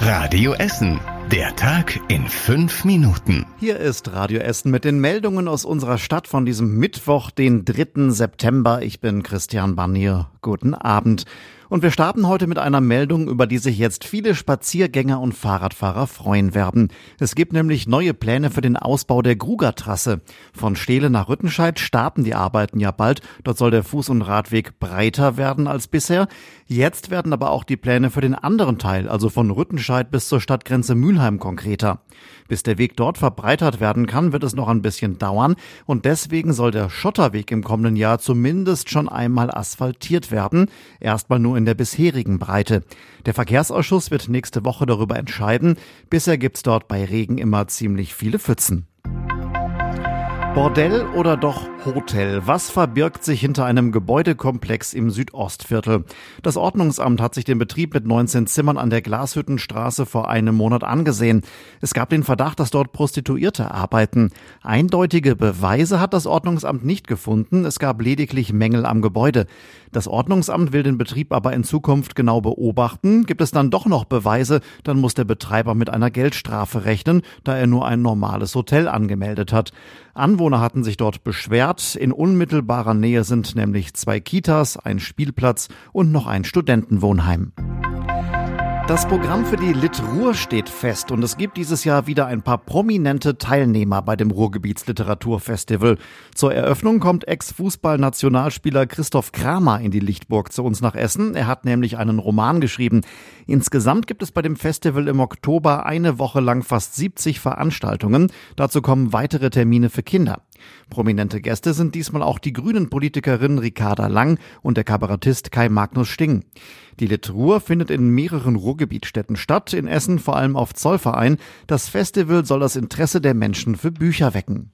Radio Essen. Der Tag in 5 Minuten. Hier ist Radio Essen mit den Meldungen aus unserer Stadt von diesem Mittwoch, den 3. September. Ich bin Christian Barnier. Guten Abend. Und wir starten heute mit einer Meldung, über die sich jetzt viele Spaziergänger und Fahrradfahrer freuen werden. Es gibt nämlich neue Pläne für den Ausbau der Grugertrasse. Von Steele nach Rüttenscheid starten die Arbeiten ja bald. Dort soll der Fuß- und Radweg breiter werden als bisher. Jetzt werden aber auch die Pläne für den anderen Teil, also von Rüttenscheid bis zur Stadtgrenze Mülheim, konkreter. Bis der Weg dort verbreitert werden kann, wird es noch ein bisschen dauern. Und deswegen soll der Schotterweg im kommenden Jahr zumindest schon einmal asphaltiert werden. Erstmal nur in der bisherigen Breite. Der Verkehrsausschuss wird nächste Woche darüber entscheiden. Bisher gibt's dort bei Regen immer ziemlich viele Pfützen. Bordell oder doch Hotel? Was verbirgt sich hinter einem Gebäudekomplex im Südostviertel? Das Ordnungsamt hat sich den Betrieb mit 19 Zimmern an der Glashüttenstraße vor einem Monat angesehen. Es gab den Verdacht, dass dort Prostituierte arbeiten. Eindeutige Beweise hat das Ordnungsamt nicht gefunden. Es gab lediglich Mängel am Gebäude. Das Ordnungsamt will den Betrieb aber in Zukunft genau beobachten. Gibt es dann doch noch Beweise, dann muss der Betreiber mit einer Geldstrafe rechnen, da er nur ein normales Hotel angemeldet hat. Anwohner hatten sich dort beschwert. In unmittelbarer Nähe sind nämlich 2 Kitas, ein Spielplatz und noch ein Studentenwohnheim. Das Programm für die Lit Ruhr steht fest und es gibt dieses Jahr wieder ein paar prominente Teilnehmer bei dem Ruhrgebietsliteraturfestival. Zur Eröffnung kommt Ex-Fußball-Nationalspieler Christoph Kramer in die Lichtburg zu uns nach Essen. Er hat nämlich einen Roman geschrieben. Insgesamt gibt es bei dem Festival im Oktober eine Woche lang fast 70 Veranstaltungen. Dazu kommen weitere Termine für Kinder. Prominente Gäste sind diesmal auch die Grünen-Politikerin Ricarda Lang und der Kabarettist Kai Magnus Sting. Die Lit Ruhr findet in mehreren Ruhrgebietstädten statt, in Essen vor allem auf Zollverein. Das Festival soll das Interesse der Menschen für Bücher wecken.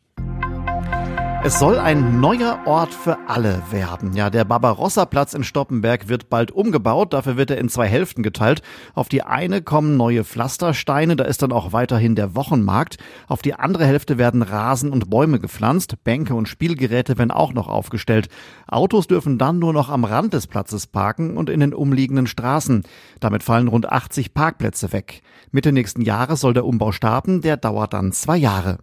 Es soll ein neuer Ort für alle werden. Ja, der Barbarossa-Platz in Stoppenberg wird bald umgebaut. Dafür wird er in 2 Hälften geteilt. Auf die eine kommen neue Pflastersteine. Da ist dann auch weiterhin der Wochenmarkt. Auf die andere Hälfte werden Rasen und Bäume gepflanzt. Bänke und Spielgeräte werden auch noch aufgestellt. Autos dürfen dann nur noch am Rand des Platzes parken und in den umliegenden Straßen. Damit fallen rund 80 Parkplätze weg. Mitte nächsten Jahres soll der Umbau starten. Der dauert dann 2 Jahre.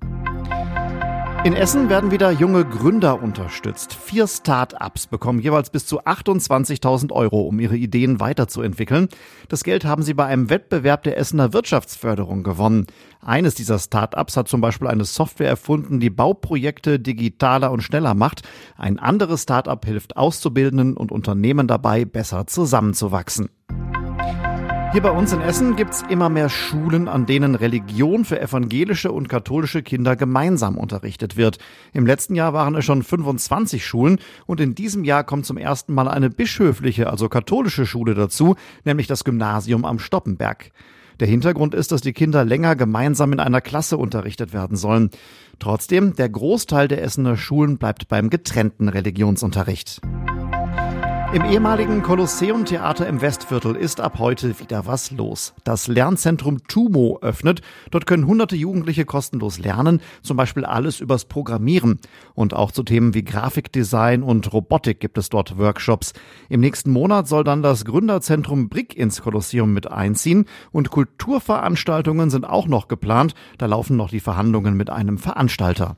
In Essen werden wieder junge Gründer unterstützt. 4 Start-ups bekommen jeweils bis zu 28.000 €, um ihre Ideen weiterzuentwickeln. Das Geld haben sie bei einem Wettbewerb der Essener Wirtschaftsförderung gewonnen. Eines dieser Start-ups hat zum Beispiel eine Software erfunden, die Bauprojekte digitaler und schneller macht. Ein anderes Start-up hilft Auszubildenden und Unternehmen dabei, besser zusammenzuwachsen. Hier bei uns in Essen gibt's immer mehr Schulen, an denen Religion für evangelische und katholische Kinder gemeinsam unterrichtet wird. Im letzten Jahr waren es schon 25 Schulen und in diesem Jahr kommt zum ersten Mal eine bischöfliche, also katholische Schule dazu, nämlich das Gymnasium am Stoppenberg. Der Hintergrund ist, dass die Kinder länger gemeinsam in einer Klasse unterrichtet werden sollen. Trotzdem, der Großteil der Essener Schulen bleibt beim getrennten Religionsunterricht. Im ehemaligen Kolosseum-Theater im Westviertel ist ab heute wieder was los. Das Lernzentrum TUMO öffnet. Dort können hunderte Jugendliche kostenlos lernen, zum Beispiel alles übers Programmieren. Und auch zu Themen wie Grafikdesign und Robotik gibt es dort Workshops. Im nächsten Monat soll dann das Gründerzentrum BRIC ins Kolosseum mit einziehen. Und Kulturveranstaltungen sind auch noch geplant. Da laufen noch die Verhandlungen mit einem Veranstalter.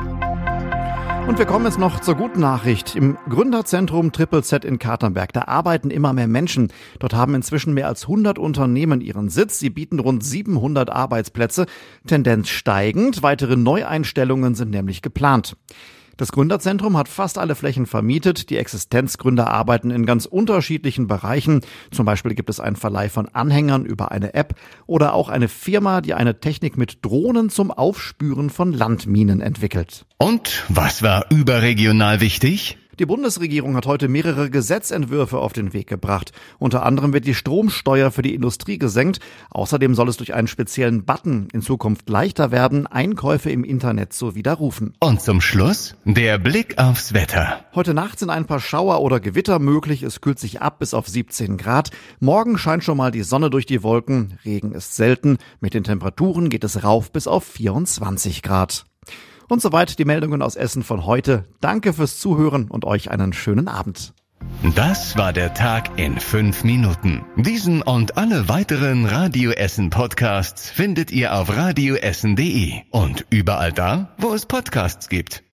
Und wir kommen jetzt noch zur guten Nachricht. Im Gründerzentrum Triple Z in Katernberg, da arbeiten immer mehr Menschen. Dort haben inzwischen mehr als 100 Unternehmen ihren Sitz. Sie bieten rund 700 Arbeitsplätze. Tendenz steigend. Weitere Neueinstellungen sind nämlich geplant. Das Gründerzentrum hat fast alle Flächen vermietet. Die Existenzgründer arbeiten in ganz unterschiedlichen Bereichen. Zum Beispiel gibt es einen Verleih von Anhängern über eine App oder auch eine Firma, die eine Technik mit Drohnen zum Aufspüren von Landminen entwickelt. Und was war überregional wichtig? Die Bundesregierung hat heute mehrere Gesetzentwürfe auf den Weg gebracht. Unter anderem wird die Stromsteuer für die Industrie gesenkt. Außerdem soll es durch einen speziellen Button in Zukunft leichter werden, Einkäufe im Internet zu widerrufen. Und zum Schluss der Blick aufs Wetter. Heute Nacht sind ein paar Schauer oder Gewitter möglich. Es kühlt sich ab bis auf 17 Grad. Morgen scheint schon mal die Sonne durch die Wolken. Regen ist selten. Mit den Temperaturen geht es rauf bis auf 24 Grad. Und soweit die Meldungen aus Essen von heute. Danke fürs Zuhören und euch einen schönen Abend. Das war der Tag in 5 Minuten. Diesen und alle weiteren Radio Essen Podcasts findet ihr auf radioessen.de und überall da, wo es Podcasts gibt.